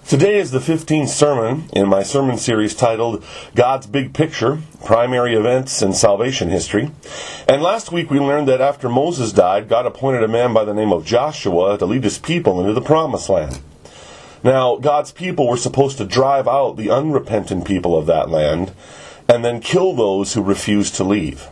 Today is the 15th sermon in my sermon series titled God's Big Picture, Primary Events in Salvation History. And last week we learned that after Moses died, God appointed a man by the name of Joshua to lead his people into the Promised Land. Now, God's people were supposed to drive out the unrepentant people of that land and then kill those who refused to leave.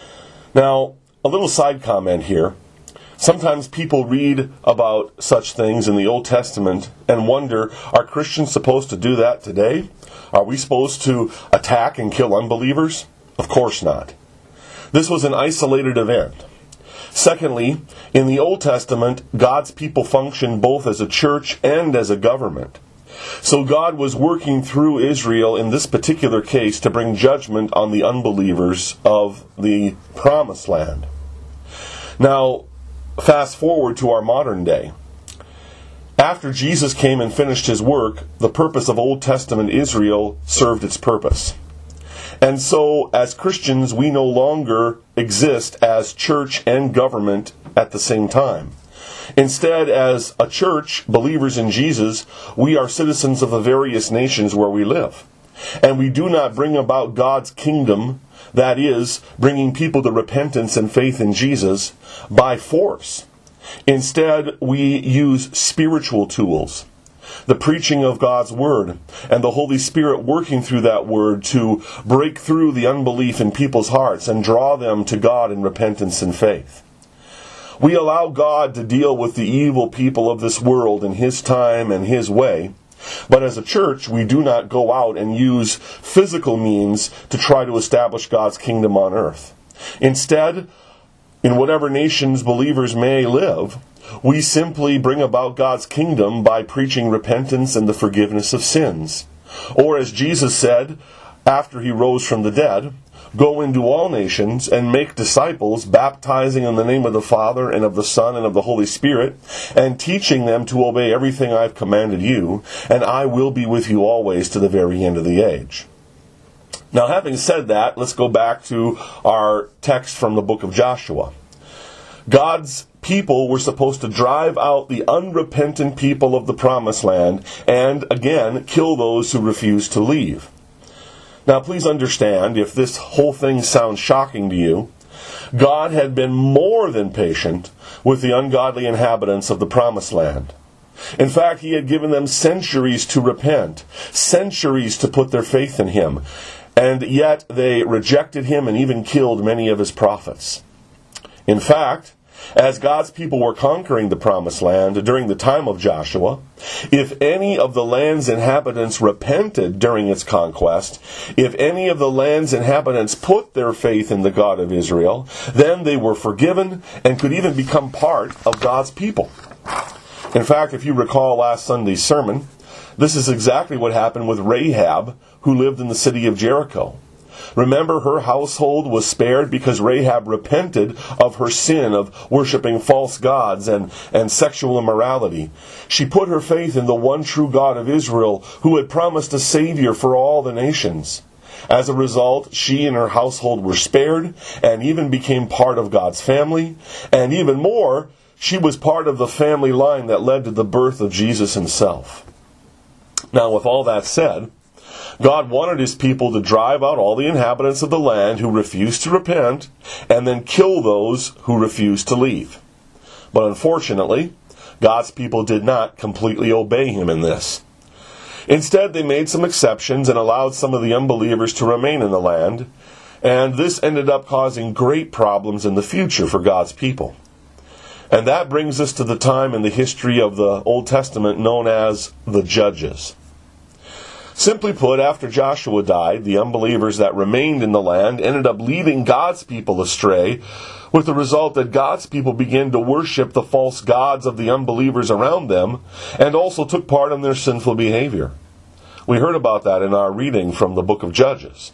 Now, a little side comment here. Sometimes people read about such things in the Old Testament and wonder, are Christians supposed to do that today? Are we supposed to attack and kill unbelievers? Of course not. This was an isolated event. Secondly, in the Old Testament, God's people functioned both as a church and as a government. So God was working through Israel in this particular case to bring judgment on the unbelievers of the Promised Land. Now, fast forward to our modern day. After Jesus came and finished his work, the purpose of Old Testament Israel served its purpose. And so, as Christians, we no longer exist as church and government at the same time. Instead, as a church, believers in Jesus, we are citizens of the various nations where we live. And we do not bring about God's kingdom, that is, bringing people to repentance and faith in Jesus, by force. Instead, we use spiritual tools, the preaching of God's Word, and the Holy Spirit working through that Word to break through the unbelief in people's hearts and draw them to God in repentance and faith. We allow God to deal with the evil people of this world in His time and His way. But as a church, we do not go out and use physical means to try to establish God's kingdom on earth. Instead, in whatever nations believers may live, we simply bring about God's kingdom by preaching repentance and the forgiveness of sins. Or as Jesus said, after He rose from the dead, go into all nations and make disciples, baptizing in the name of the Father and of the Son and of the Holy Spirit, and teaching them to obey everything I've commanded you, and I will be with you always to the very end of the age. Now, having said that, let's go back to our text from the book of Joshua. God's people were supposed to drive out the unrepentant people of the Promised Land and, again, kill those who refused to leave. Now, please understand, if this whole thing sounds shocking to you, God had been more than patient with the ungodly inhabitants of the Promised Land. In fact, He had given them centuries to repent, centuries to put their faith in Him, and yet they rejected Him and even killed many of His prophets. In fact, as God's people were conquering the Promised Land during the time of Joshua, if any of the land's inhabitants repented during its conquest, if any of the land's inhabitants put their faith in the God of Israel, then they were forgiven and could even become part of God's people. In fact, if you recall last Sunday's sermon, this is exactly what happened with Rahab, who lived in the city of Jericho. Remember, her household was spared because Rahab repented of her sin of worshiping false gods and sexual immorality. She put her faith in the one true God of Israel, who had promised a Savior for all the nations. As a result, she and her household were spared and even became part of God's family. And even more, she was part of the family line that led to the birth of Jesus Himself. Now, with all that said, God wanted His people to drive out all the inhabitants of the land who refused to repent, and then kill those who refused to leave. But unfortunately, God's people did not completely obey Him in this. Instead, they made some exceptions and allowed some of the unbelievers to remain in the land, and this ended up causing great problems in the future for God's people. And that brings us to the time in the history of the Old Testament known as the Judges. Simply put, after Joshua died, the unbelievers that remained in the land ended up leading God's people astray, with the result that God's people began to worship the false gods of the unbelievers around them, and also took part in their sinful behavior. We heard about that in our reading from the book of Judges.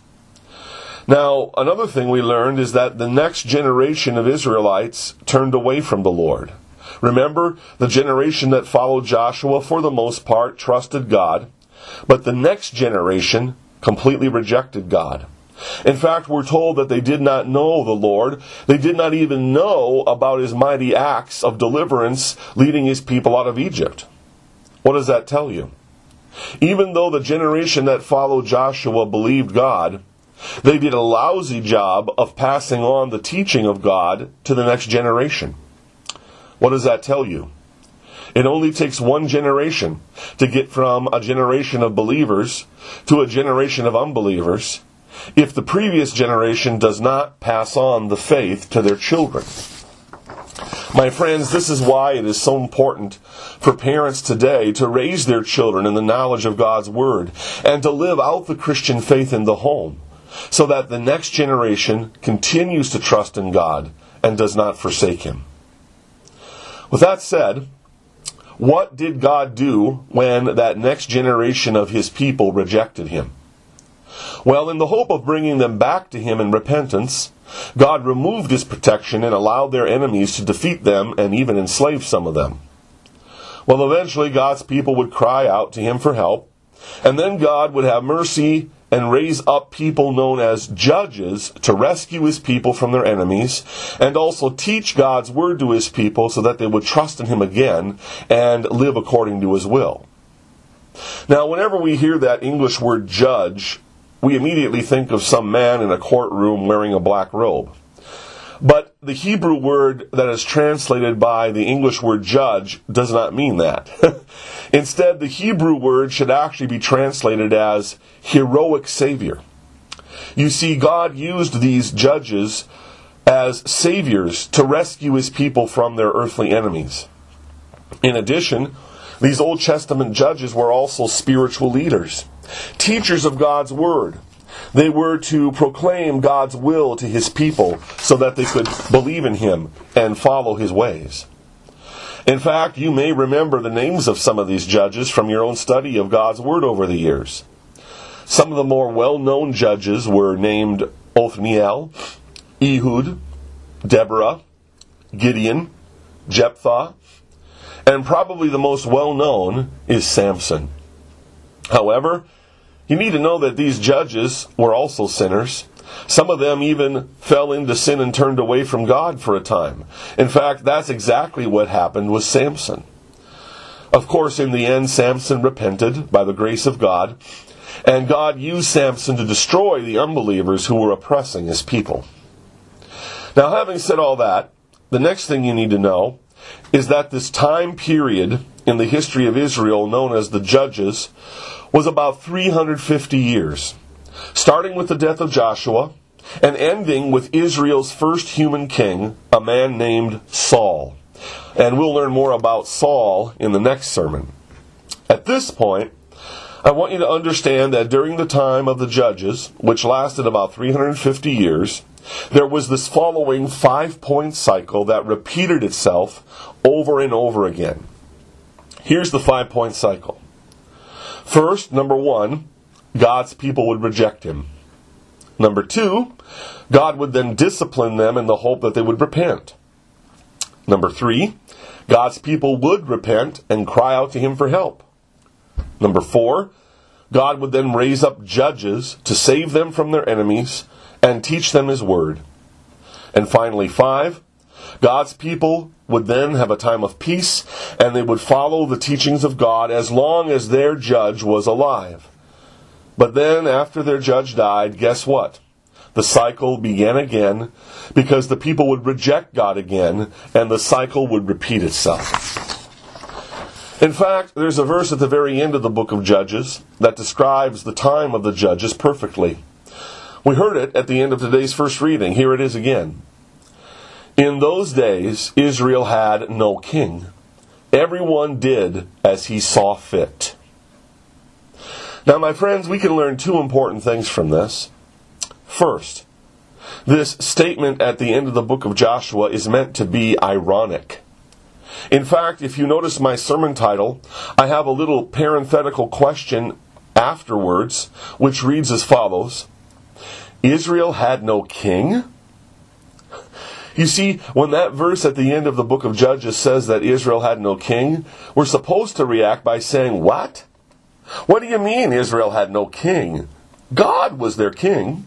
Now, another thing we learned is that the next generation of Israelites turned away from the Lord. Remember, the generation that followed Joshua, for the most part, trusted God, but the next generation completely rejected God. In fact, we're told that they did not know the Lord. They did not even know about His mighty acts of deliverance leading His people out of Egypt. What does that tell you? Even though the generation that followed Joshua believed God, they did a lousy job of passing on the teaching of God to the next generation. What does that tell you? It only takes one generation to get from a generation of believers to a generation of unbelievers if the previous generation does not pass on the faith to their children. My friends, this is why it is so important for parents today to raise their children in the knowledge of God's Word and to live out the Christian faith in the home, so that the next generation continues to trust in God and does not forsake Him. With that said, what did God do when that next generation of His people rejected Him? Well, in the hope of bringing them back to Him in repentance, God removed His protection and allowed their enemies to defeat them and even enslave some of them. Well, eventually God's people would cry out to Him for help, and then God would have mercy and raise up people known as judges to rescue His people from their enemies, and also teach God's Word to His people so that they would trust in Him again and live according to His will. Now, whenever we hear that English word judge, we immediately think of some man in a courtroom wearing a black robe. But the Hebrew word that is translated by the English word judge does not mean that. Instead, the Hebrew word should actually be translated as heroic savior. You see, God used these judges as saviors to rescue His people from their earthly enemies. In addition, these Old Testament judges were also spiritual leaders, teachers of God's Word. They were to proclaim God's will to His people so that they could believe in Him and follow His ways. In fact, you may remember the names of some of these judges from your own study of God's Word over the years. Some of the more well-known judges were named Othniel, Ehud, Deborah, Gideon, Jephthah, and probably the most well-known is Samson. However, you need to know that these judges were also sinners. Some of them even fell into sin and turned away from God for a time. In fact, that's exactly what happened with Samson. Of course, in the end, Samson repented by the grace of God, and God used Samson to destroy the unbelievers who were oppressing His people. Now, having said all that, the next thing you need to know is that this time period in the history of Israel known as the Judges was about 350 years, starting with the death of Joshua and ending with Israel's first human king, a man named Saul. And we'll learn more about Saul in the next sermon. At this point, I want you to understand that during the time of the Judges, which lasted about 350 years, there was this following 5-point cycle that repeated itself over and over again. Here's the 5-point cycle. First, number 1, God's people would reject Him. Number 2, God would then discipline them in the hope that they would repent. Number 3, God's people would repent and cry out to Him for help. Number 4, God would then raise up judges to save them from their enemies and teach them His Word. And finally, 5, God's people would then have a time of peace, and they would follow the teachings of God as long as their judge was alive. But then, after their judge died, guess what? The cycle began again, because the people would reject God again, and the cycle would repeat itself. In fact, there's a verse at the very end of the book of Judges that describes the time of the Judges perfectly. We heard it at the end of today's first reading. Here it is again. In those days, Israel had no king. Everyone did as he saw fit. Now, my friends, we can learn 2 important things from this. First, this statement at the end of the book of Joshua is meant to be ironic. In fact, if you notice my sermon title, I have a little parenthetical question afterwards, which reads as follows: Israel had no king? You see, when that verse at the end of the book of Judges says that Israel had no king, we're supposed to react by saying, what? What do you mean Israel had no king? God was their king.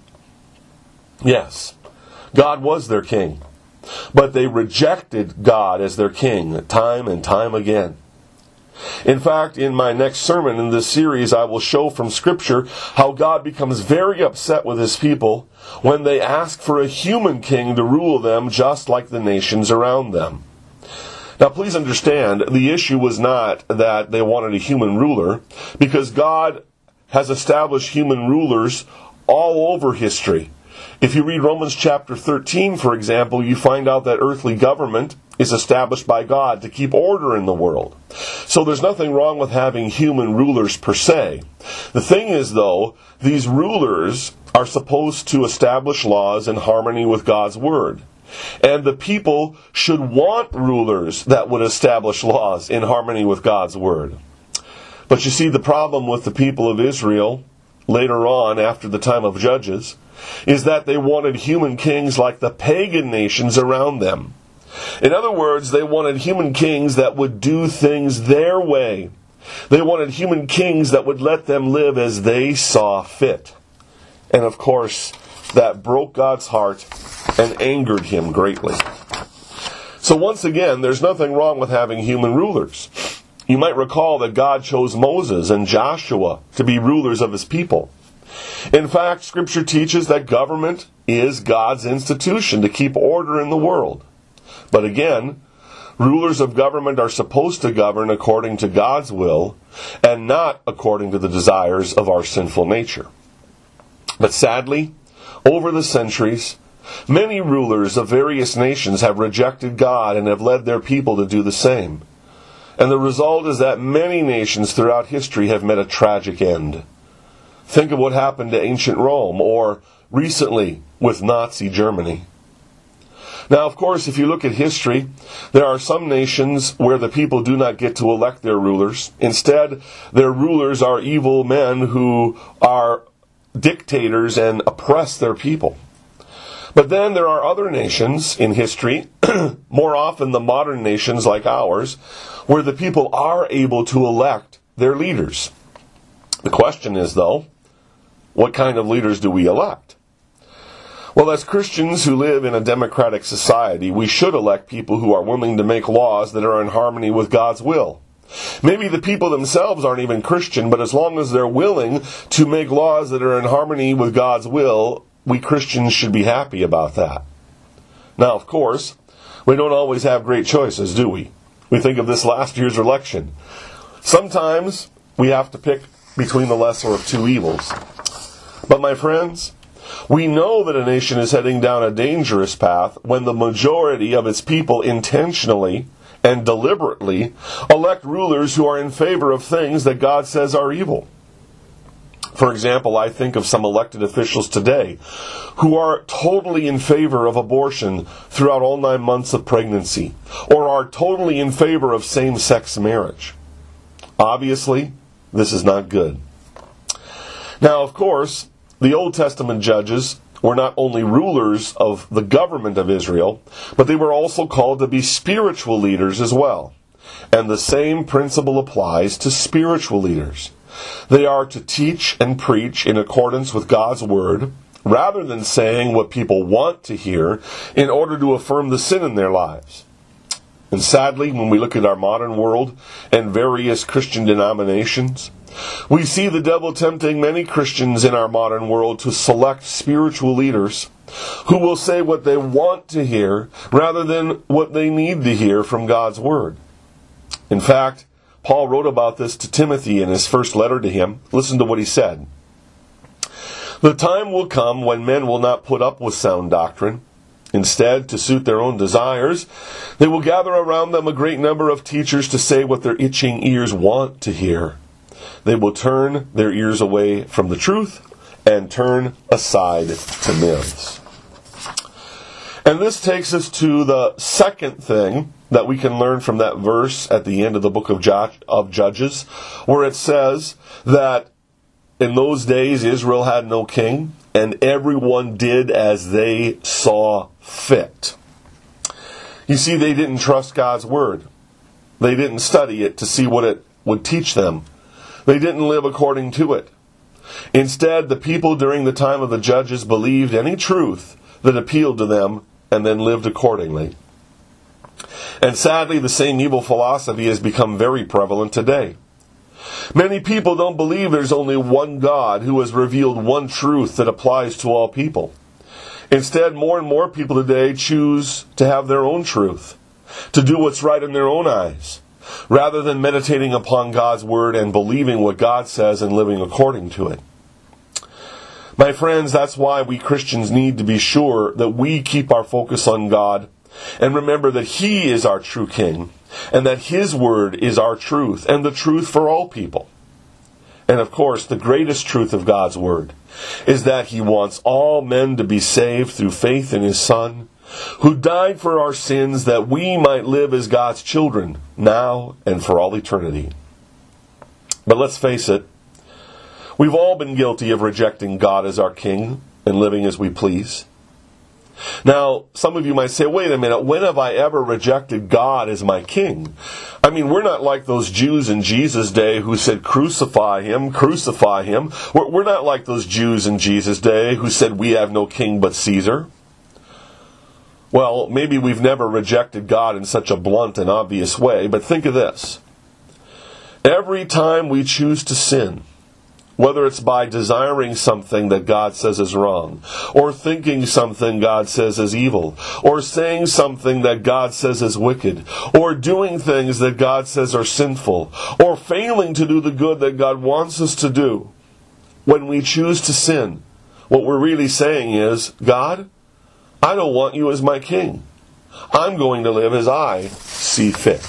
Yes, God was their king. But they rejected God as their king time and time again. In fact, in my next sermon in this series, I will show from Scripture how God becomes very upset with His people when they ask for a human king to rule them just like the nations around them. Now please understand, the issue was not that they wanted a human ruler, because God has established human rulers all over history. If you read Romans chapter 13, for example, you find out that earthly government is established by God to keep order in the world. So there's nothing wrong with having human rulers per se. The thing is, though, these rulers are supposed to establish laws in harmony with God's Word. And the people should want rulers that would establish laws in harmony with God's Word. But you see, the problem with the people of Israel later on, after the time of Judges, is that they wanted human kings like the pagan nations around them. In other words, they wanted human kings that would do things their way. They wanted human kings that would let them live as they saw fit. And of course, that broke God's heart and angered Him greatly. So once again, there's nothing wrong with having human rulers. You might recall that God chose Moses and Joshua to be rulers of His people. In fact, Scripture teaches that government is God's institution to keep order in the world. But again, rulers of government are supposed to govern according to God's will and not according to the desires of our sinful nature. But sadly, over the centuries, many rulers of various nations have rejected God and have led their people to do the same. And the result is that many nations throughout history have met a tragic end. Think of what happened to ancient Rome, or recently with Nazi Germany. Now, of course, if you look at history, there are some nations where the people do not get to elect their rulers. Instead, their rulers are evil men who are dictators and oppress their people. But then there are other nations in history, more often the modern nations like ours, where the people are able to elect their leaders. The question is, though, what kind of leaders do we elect? Well, as Christians who live in a democratic society, we should elect people who are willing to make laws that are in harmony with God's will. Maybe the people themselves aren't even Christian, but as long as they're willing to make laws that are in harmony with God's will, we Christians should be happy about that. Now, of course, we don't always have great choices, do we? We think of this last year's election. Sometimes we have to pick between the lesser of two evils. But my friends, we know that a nation is heading down a dangerous path when the majority of its people intentionally and deliberately elect rulers who are in favor of things that God says are evil. For example, I think of some elected officials today who are totally in favor of abortion throughout all 9 months of pregnancy, or are totally in favor of same-sex marriage. Obviously, this is not good. Now, of course, the Old Testament judges were not only rulers of the government of Israel, but they were also called to be spiritual leaders as well. And the same principle applies to spiritual leaders. They are to teach and preach in accordance with God's Word, rather than saying what people want to hear in order to affirm the sin in their lives. And sadly, when we look at our modern world and various Christian denominations, we see the devil tempting many Christians in our modern world to select spiritual leaders who will say what they want to hear rather than what they need to hear from God's Word. In fact, Paul wrote about this to Timothy in his first letter to him. Listen to what he said. The time will come when men will not put up with sound doctrine. Instead, to suit their own desires, they will gather around them a great number of teachers to say what their itching ears want to hear. They will turn their ears away from the truth and turn aside to myths. And this takes us to the second thing that we can learn from that verse at the end of the book of Judges, where it says that in those days Israel had no king, and everyone did as they saw fit. You see, they didn't trust God's Word. They didn't study it to see what it would teach them. They didn't live according to it. Instead, the people during the time of the judges believed any truth that appealed to them and then lived accordingly. And sadly, the same evil philosophy has become very prevalent today. Many people don't believe there's only one God who has revealed one truth that applies to all people. Instead, more and more people today choose to have their own truth, to do what's right in their own eyes, rather than meditating upon God's Word and believing what God says and living according to it. My friends, that's why we Christians need to be sure that we keep our focus on God and remember that He is our true King and that His Word is our truth and the truth for all people. And of course, the greatest truth of God's Word is that He wants all men to be saved through faith in His Son, who died for our sins that we might live as God's children now and for all eternity. But let's face it, we've all been guilty of rejecting God as our King and living as we please. Now, some of you might say, wait a minute, when have I ever rejected God as my King? I mean, we're not like those Jews in Jesus' day who said, crucify Him, crucify Him. We're not like those Jews in Jesus' day who said, we have no king but Caesar. Well, maybe we've never rejected God in such a blunt and obvious way, but think of this. Every time we choose to sin, whether it's by desiring something that God says is wrong, or thinking something God says is evil, or saying something that God says is wicked, or doing things that God says are sinful, or failing to do the good that God wants us to do, when we choose to sin, what we're really saying is, God, I don't want you as my King. I'm going to live as I see fit.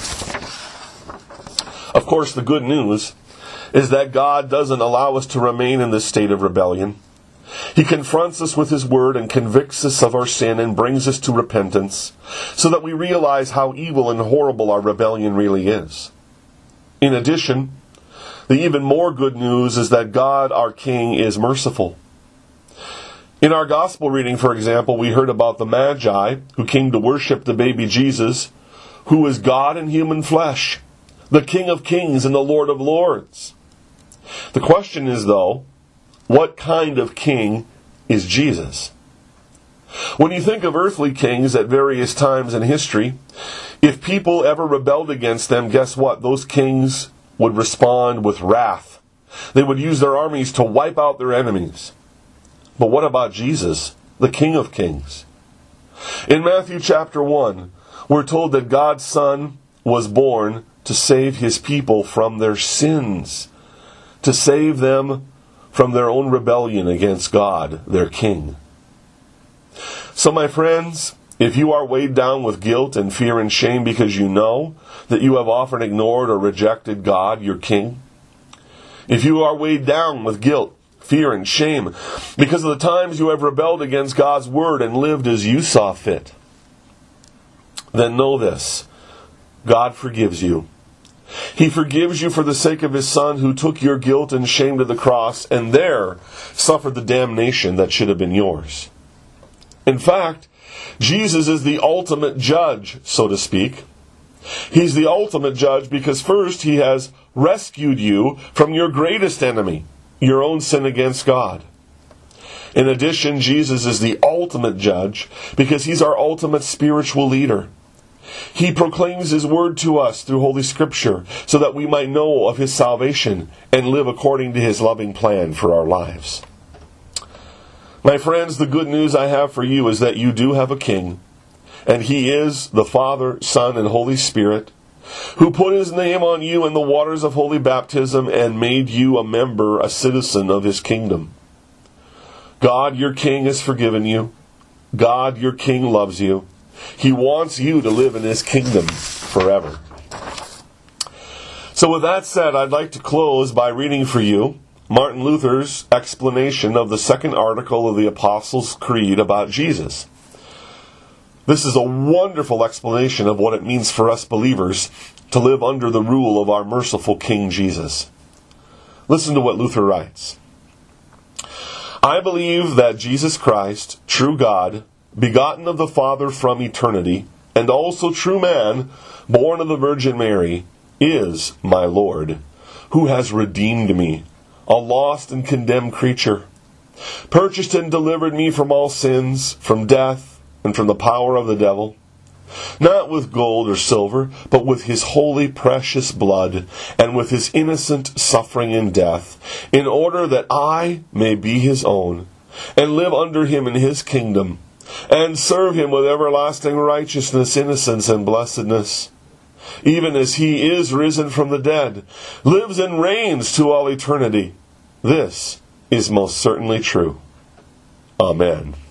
Of course, the good news is that God doesn't allow us to remain in this state of rebellion. He confronts us with His Word and convicts us of our sin and brings us to repentance, so that we realize how evil and horrible our rebellion really is. In addition, the even more good news is that God, our King, is merciful. In our gospel reading, for example, we heard about the Magi who came to worship the baby Jesus, who is God in human flesh, the King of Kings and the Lord of Lords. The question is, though, what kind of king is Jesus? When you think of earthly kings at various times in history, if people ever rebelled against them, guess what? Those kings would respond with wrath. They would use their armies to wipe out their enemies. But what about Jesus, the King of Kings? In Matthew chapter 1, we're told that God's Son was born to save His people from their sins, to save them from their own rebellion against God, their King. So my friends, if you are weighed down with guilt and fear and shame because you know that you have often ignored or rejected God, your King, if you are weighed down with guilt, fear, and shame because of the times you have rebelled against God's Word and lived as you saw fit, then know this: God forgives you. He forgives you for the sake of His Son, who took your guilt and shame to the cross and there suffered the damnation that should have been yours. In fact, Jesus is the ultimate judge, so to speak. He's the ultimate judge because first He has rescued you from your greatest enemy, your own sin against God. In addition, Jesus is the ultimate judge because He's our ultimate spiritual leader. He proclaims His Word to us through Holy Scripture so that we might know of His salvation and live according to His loving plan for our lives. My friends, the good news I have for you is that you do have a King, and He is the Father, Son, and Holy Spirit, who put His name on you in the waters of holy baptism and made you a member, a citizen of His kingdom. God, your King, has forgiven you. God, your King, loves you. He wants you to live in His kingdom forever. So with that said, I'd like to close by reading for you Martin Luther's explanation of the second article of the Apostles' Creed about Jesus. This is a wonderful explanation of what it means for us believers to live under the rule of our merciful King Jesus. Listen to what Luther writes. I believe that Jesus Christ, true God, begotten of the Father from eternity, and also true man, born of the Virgin Mary, is my Lord, who has redeemed me, a lost and condemned creature, purchased and delivered me from all sins, from death, and from the power of the devil, not with gold or silver, but with his holy precious blood, and with his innocent suffering in death, in order that I may be his own, and live under him in his kingdom, and serve him with everlasting righteousness, innocence, and blessedness, even as he is risen from the dead, lives and reigns to all eternity. This is most certainly true. Amen.